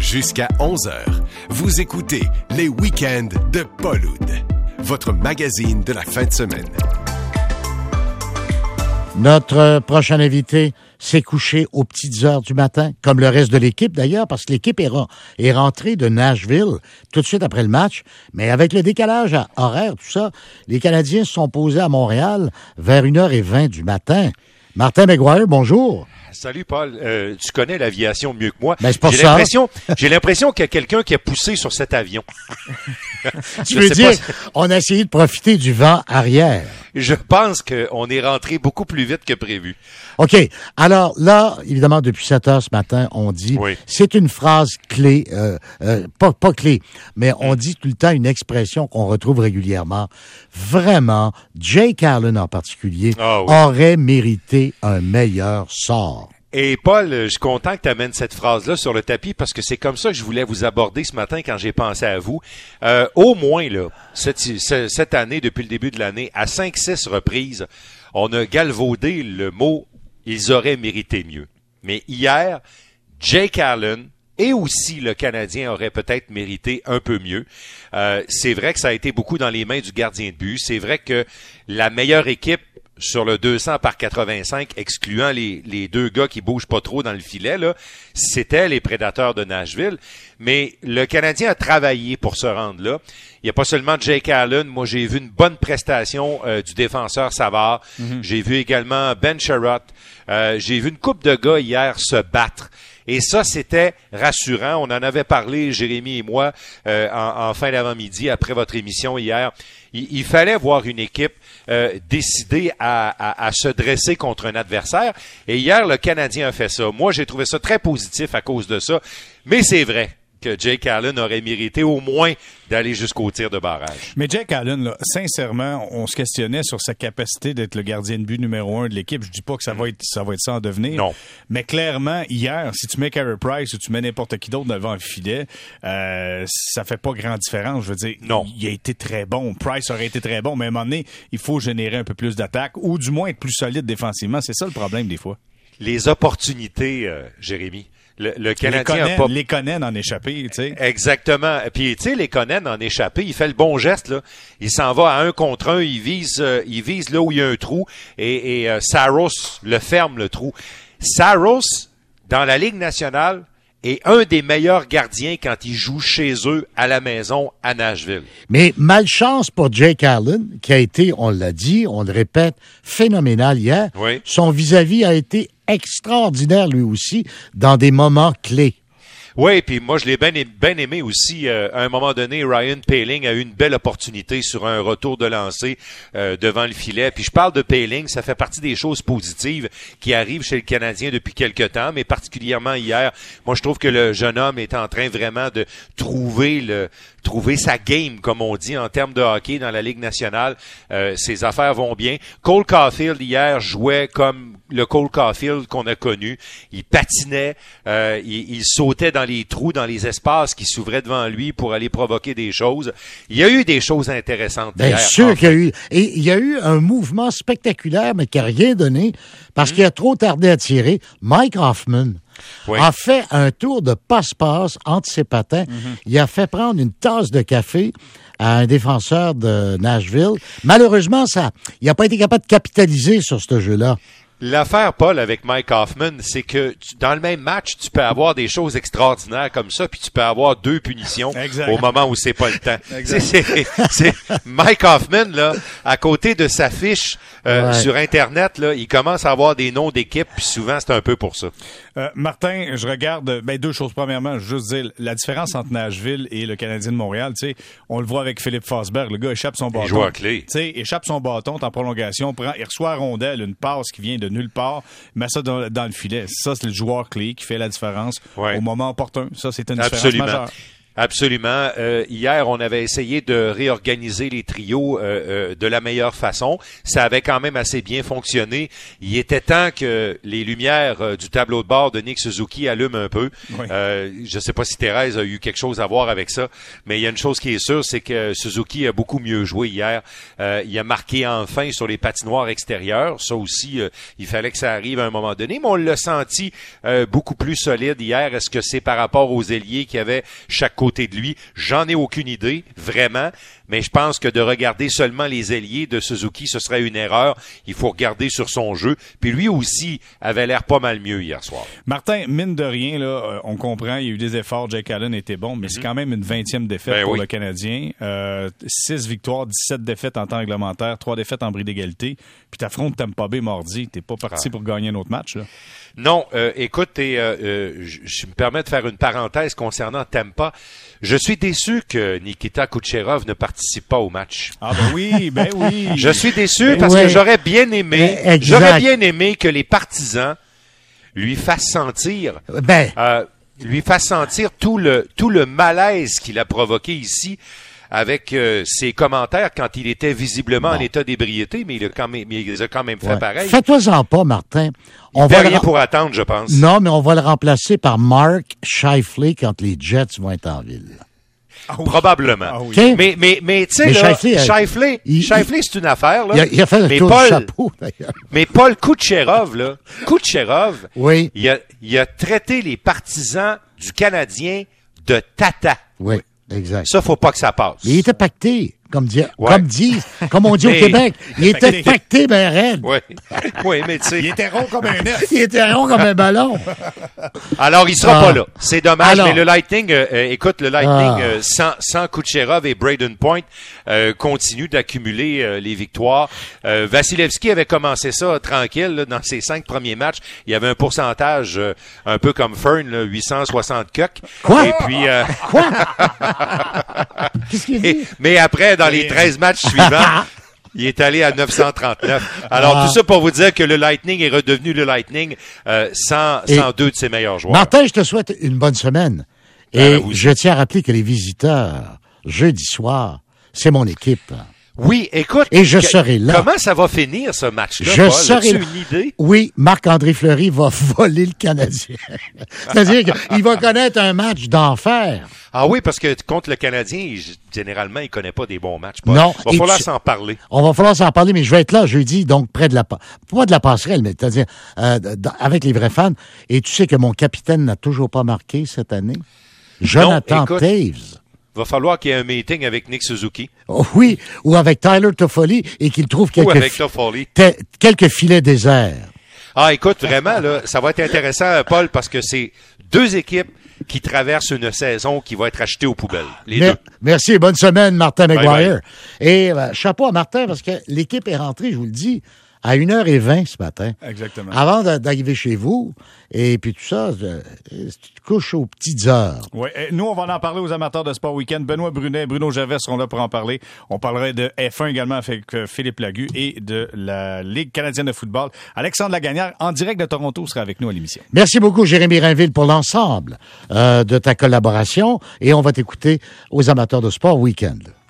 Jusqu'à 11h, vous écoutez les week-ends de Paul Oud, votre magazine de la fin de semaine. Notre prochain invité s'est couché aux petites heures du matin, comme le reste de l'équipe d'ailleurs, parce que l'équipe est rentrée de Nashville tout de suite après le match. Mais avec le décalage horaire, tout ça, les Canadiens se sont posés à Montréal vers 1h20 du matin. Martin McGuire, bonjour. Salut Paul, tu connais l'aviation mieux que moi. Ben, c'est pas ça. J'ai l'impression qu'il y a quelqu'un qui a poussé sur cet avion. Tu veux dire, on a essayé de profiter du vent arrière. Je pense qu'on est rentré beaucoup plus vite que prévu. OK. Alors là, évidemment, depuis 7 heures ce matin, on dit, oui. C'est une phrase clé, pas clé, mais on dit tout le temps une expression qu'on retrouve régulièrement. Vraiment, Jake Allen en particulier aurait mérité un meilleur sort. Et Paul, je suis content que tu amènes cette phrase-là sur le tapis parce que c'est comme ça que je voulais vous aborder ce matin quand j'ai pensé à vous. Au moins, là, cette année, depuis le début de l'année, à 5-6 reprises, on a galvaudé le mot « ils auraient mérité mieux ». Mais hier, Jake Allen et aussi le Canadien aurait peut-être mérité un peu mieux. C'est vrai que ça a été beaucoup dans les mains du gardien de but. C'est vrai que la meilleure équipe sur le 200 par 85, excluant les deux gars qui bougent pas trop dans le filet, là, c'était les Prédateurs de Nashville. Mais le Canadien a travaillé pour se rendre là. Il n'y a pas seulement Jake Allen. Moi, j'ai vu une bonne prestation du défenseur Savard. Mm-hmm. J'ai vu également Ben Sherratt. J'ai vu une couple de gars hier se battre. Et ça, c'était rassurant. On en avait parlé, Jérémy et moi, en fin d'avant-midi, après votre émission hier. Il fallait voir une équipe décidée à se dresser contre un adversaire. Et hier, le Canadien a fait ça. Moi, j'ai trouvé ça très positif à cause de ça. Mais c'est vrai que Jake Allen aurait mérité au moins d'aller jusqu'au tir de barrage. Mais Jake Allen, là, sincèrement, on se questionnait sur sa capacité d'être le gardien de but numéro 1 de l'équipe. Je dis pas que ça va être ça en devenir. Non. Mais clairement, hier, si tu mets Carey Price ou tu mets n'importe qui d'autre devant le filet, ça fait pas grande différence. Je veux dire, non. Il a été très bon. Price aurait été très bon, mais à un moment donné, il faut générer un peu plus d'attaque ou du moins être plus solide défensivement. C'est ça le problème des fois. Les opportunités, Jérémy. Le Canadien a pas... Les Lekonen en échappé, tu sais. Exactement. Puis, tu sais, Lekonen en échappé, il fait le bon geste, là. Il s'en va à 1 contre 1, il vise là où il y a un trou, et Saros le ferme, le trou. Saros, dans la Ligue nationale, est un des meilleurs gardiens quand il joue chez eux, à la maison, à Nashville. Mais malchance pour Jake Allen, qui a été, on l'a dit, on le répète, phénoménal hier. Oui. Son vis-à-vis a été extraordinaire, lui aussi, dans des moments clés. Oui, puis moi, je l'ai bien aimé aussi. À un moment donné, Ryan Poehling a eu une belle opportunité sur un retour de lancer devant le filet. Puis je parle de Poehling, ça fait partie des choses positives qui arrivent chez le Canadien depuis quelque temps, mais particulièrement hier. Moi, je trouve que le jeune homme est en train vraiment de trouver sa game, comme on dit, en termes de hockey dans la Ligue nationale. Ses affaires vont bien. Cole Caulfield, hier, jouait comme le Cole Caulfield qu'on a connu. Il patinait, il sautait dans les trous, dans les espaces qui s'ouvraient devant lui pour aller provoquer des choses. Il y a eu des choses intéressantes hier. Bien sûr qu'il y a eu. Et il y a eu un mouvement spectaculaire, mais qui n'a rien donné, parce qu'il a trop tardé à tirer. Mike Hoffman a fait un tour de passe-passe entre ses patins. Il a fait prendre une tasse de café à un défenseur de Nashville. Malheureusement, il n'a pas été capable de capitaliser sur ce jeu-là. L'affaire, Paul, avec Mike Hoffman, c'est que dans le même match, tu peux avoir des choses extraordinaires comme ça, puis tu peux avoir 2 punitions au moment où c'est pas le temps. C'est Mike Hoffman, là, à côté de sa fiche sur Internet, là, il commence à avoir des noms d'équipes, puis souvent, c'est un peu pour ça. Martin, je regarde 2 choses. Premièrement, je veux juste dire, la différence entre Nashville et le Canadien de Montréal, tu sais, on le voit avec Philippe Forsberg, le gars échappe son bâton. Joueur clé. Tu sais, échappe son bâton, en prolongation, il reçoit à rondelle, une passe qui vient de nulle part, met ça dans le filet. Ça, c'est le joueur clé qui fait la différence au moment opportun. Ça, c'est une différence majeure. Absolument. Hier, on avait essayé de réorganiser les trios de la meilleure façon. Ça avait quand même assez bien fonctionné. Il était temps que les lumières du tableau de bord de Nick Suzuki allument un peu. Oui. Je ne sais pas si Thérèse a eu quelque chose à voir avec ça, mais il y a une chose qui est sûre, c'est que Suzuki a beaucoup mieux joué hier. Il a marqué enfin sur les patinoires extérieures. Ça aussi, il fallait que ça arrive à un moment donné, mais on l'a senti beaucoup plus solide hier. Est-ce que c'est par rapport aux ailiers qui avaient chaque côté de lui? J'en ai aucune idée, vraiment, mais je pense que de regarder seulement les ailiers de Suzuki, ce serait une erreur. Il faut regarder sur son jeu. Puis lui aussi avait l'air pas mal mieux hier soir. Martin, mine de rien, là, on comprend, il y a eu des efforts, Jake Allen était bon, mais c'est quand même une 20e défaite pour le Canadien. 6 victoires, 17 défaites en temps réglementaire, 3 défaites en bris d'égalité. Puis t'affrontes Tampa Bay mardi. T'es pas parti pour gagner un autre match, là? Non, écoute, je me permets de faire une parenthèse concernant Tampa. Je suis déçu que Nikita Kucherov ne participe pas au match. Ah ben oui. Je suis déçu parce que j'aurais bien aimé que les partisans lui fassent sentir tout le malaise qu'il a provoqué ici avec ses commentaires quand il était visiblement en état d'ébriété, mais il les a quand même fait pareil. Fais-toi-en pas, Martin. On va rien pour attendre, je pense. Non, mais on va le remplacer par Mark Scheifele quand les Jets vont être en ville. Ah oui. Probablement. Ah oui. Okay. Mais tu sais, Scheifele, c'est une affaire, là. Il a fait le tour du chapeau, d'ailleurs. Mais Paul Kucherov, oui. il a traité les partisans du Canadien de tata. Oui. Exact. Ça, faut pas que ça passe. Mais il était pacté, comme on dit au Québec. Il était pacté, ben raide. Oui, mais tu sais. Il était rond comme un œuf. Il était rond comme un ballon. Alors, il sera pas là. C'est dommage, mais le Lightning, sans Kucherov et Braden Point, continue d'accumuler les victoires. Vasilevski avait commencé ça tranquille, là, dans ses 5 premiers matchs. Il y avait un pourcentage un peu comme Fern, là, 860 coques. Quoi? Et puis, Quoi? Qu'est-ce qu'il dit? Mais après, dans les 13 matchs suivants, il est allé à 939. Alors, tout ça pour vous dire que le Lightning est redevenu le Lightning sans deux de ses meilleurs joueurs. Martin, je te souhaite une bonne semaine. Et je tiens à rappeler que les visiteurs, jeudi soir, c'est mon équipe. Oui, écoute. Et je serai là. Comment ça va finir, ce match-là, Je Paul? serai là. As-tu une idée? Oui, Marc-André Fleury va voler le Canadien. C'est-à-dire qu'il va connaître un match d'enfer. Ah oui, parce que contre le Canadien, généralement, il connaît pas des bons matchs. Paul. Non. Il va falloir s'en parler. On va falloir s'en parler, mais je vais être là jeudi, donc près de pas de la passerelle, mais c'est-à-dire avec les vrais fans. Et tu sais que mon capitaine n'a toujours pas marqué cette année. Jonathan Toews. Va falloir qu'il y ait un meeting avec Nick Suzuki. Oh, oui, ou avec Tyler Toffoli et qu'il trouve quelques filets déserts. Ah, écoute, vraiment, là, ça va être intéressant, Paul, parce que c'est 2 équipes qui traversent une saison qui va être achetée aux poubelles. Les deux. Merci, bonne semaine, Martin McGuire. Et chapeau à Martin, parce que l'équipe est rentrée, je vous le dis, à 1h20 ce matin. Exactement. Avant d'arriver chez vous, et puis tout ça, tu te couches aux petites heures. Oui, nous, on va en parler aux amateurs de Sport Week-end. Benoît Brunet, Bruno Gervais seront là pour en parler. On parlerait de F1 également avec Philippe Lagu et de la Ligue canadienne de football. Alexandre Lagagnère, en direct de Toronto, sera avec nous à l'émission. Merci beaucoup, Jérémy Rainville, pour l'ensemble de ta collaboration. Et on va t'écouter aux amateurs de Sport Week-end.